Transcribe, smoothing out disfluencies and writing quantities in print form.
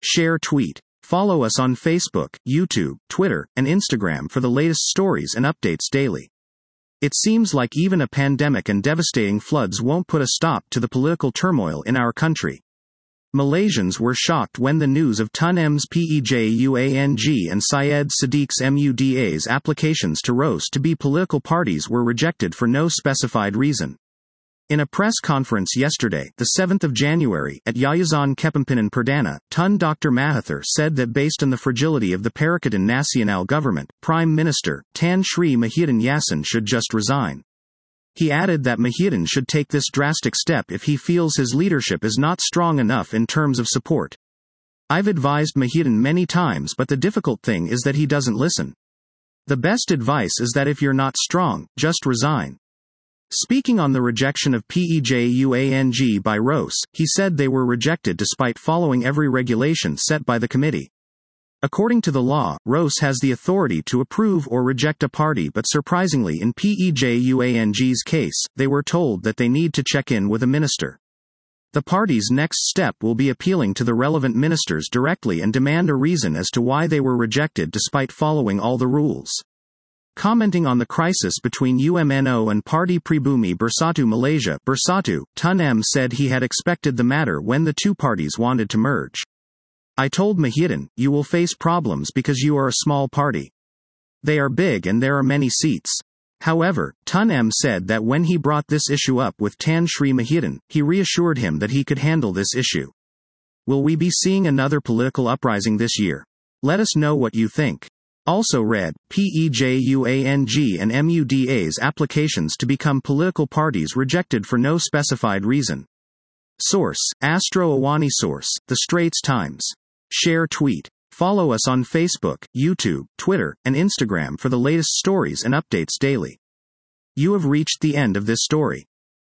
Share tweet. Follow us on Facebook, YouTube, Twitter, and Instagram for the latest stories and updates daily. It seems like even a pandemic and devastating floods won't put a stop to the political turmoil in our country. Malaysians were shocked when the news of Tun M's PEJUANG and Syed Sadiq's MUDA's applications to ROS to be political parties were rejected for no specified reason. In a press conference yesterday, the 7th of January, at Yayasan Kepemimpinan Perdana, Tun Dr. Mahathir said that based on the fragility of the Perikatan Nasional government, Prime Minister, Tan Sri Muhyiddin Yassin should just resign. He added that Muhyiddin should take this drastic step if he feels his leadership is not strong enough in terms of support. I've advised Muhyiddin many times, but the difficult thing is that he doesn't listen. The best advice is that if you're not strong, just resign. Speaking on the rejection of PEJUANG by ROS, he said they were rejected despite following every regulation set by the committee. According to the law, ROS has the authority to approve or reject a party, but surprisingly in PEJUANG's case, they were told that they need to check in with a minister. The party's next step will be appealing to the relevant ministers directly and demand a reason as to why they were rejected despite following all the rules. Commenting on the crisis between UMNO and Parti Pribumi Bersatu Malaysia, Bersatu, Tun M said he had expected the matter when the two parties wanted to merge. I told Muhyiddin, you will face problems because you are a small party. They are big and there are many seats. However, Tun M said that when he brought this issue up with Tan Sri Muhyiddin, he reassured him that he could handle this issue. Will we be seeing another political uprising this year? Let us know what you think. Also read, PEJUANG and MUDA's applications to become political parties rejected for no specified reason. Source, Astro Awani. Source, The Straits Times. Share tweet. Follow us on Facebook, YouTube, Twitter, and Instagram for the latest stories and updates daily. You have reached the end of this story.